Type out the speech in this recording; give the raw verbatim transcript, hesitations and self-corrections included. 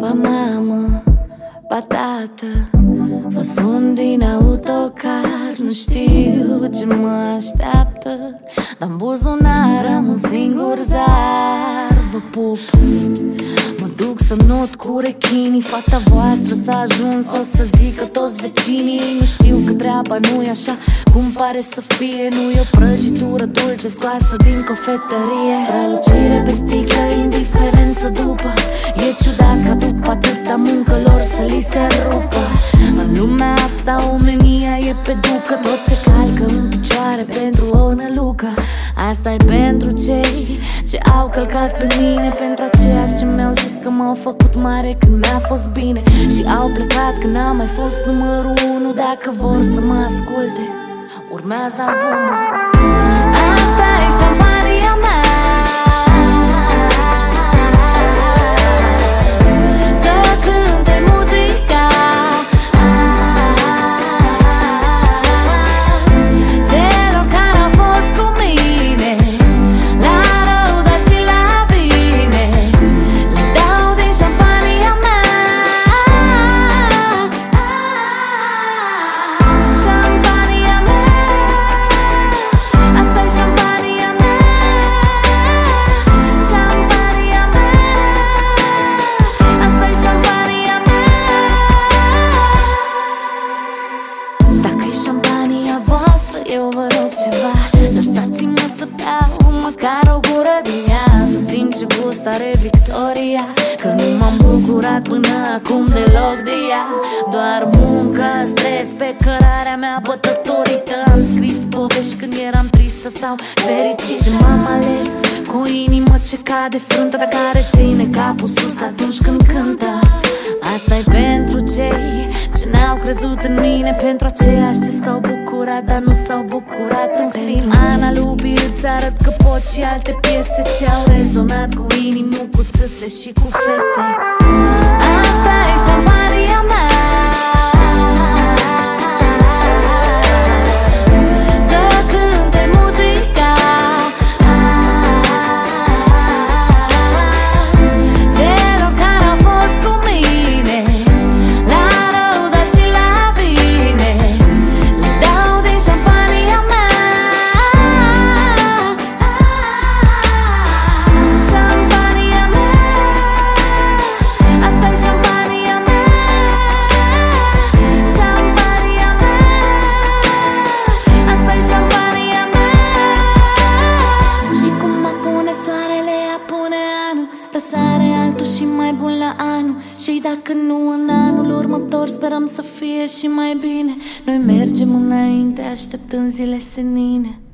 Pa mamă, pa tată, vă sun din autocar. Nu știu ce mă așteaptă, dar-n buzunar am un singur zar. Vă pup, mă duc să not cu rechinii. Fata voastră s-a ajuns, o să zică toți vecinii. Nu știu că treaba nu-i așa cum pare să fie. Nu e o prăjitură dulce scoasă din cofetărie. Strălucire pe sticlă, indiferență după. E ciudat ca după atâta muncă lor să li se rupă. În lumea asta omenia e pe ducă. Toți se calcă în picioare pentru o nălucă. Asta e pentru cei ce au călcat pe mine, pentru aceiași ce mi-au zis că m-au făcut mare când mi-a fost bine și au plecat când n-am mai fost numărul unu. Dacă vor să mă asculte, urmează albumul. Asta e șampania mea. Eu vă rog ceva, lăsați-mă să beau măcar o gură din ea, să simt ce gust are Victoria, că nu m-am bucurat până acum deloc de ea. Doar muncă, stres pe cărarea mea bătătorită. Am scris povești când eram tristă sau fericit și m-am ales cu o inimă ce cade frântă, dar care ține capul sus atunci când cântă. Asta e pentru cei ce n-au crezut în mine, pentru aceiași ce s-au bucurat, dar nu s-au bucurat în film. Ana Lupi îți arăt că pot și alte piese ce au rezonat cu inimii, cu țâțe și cu fese. Asta e șampania mea. Răsare altul și mai bun la anul, și dacă nu în anul următor, sperăm să fie și mai bine. Noi mergem înainte așteptând zile senine.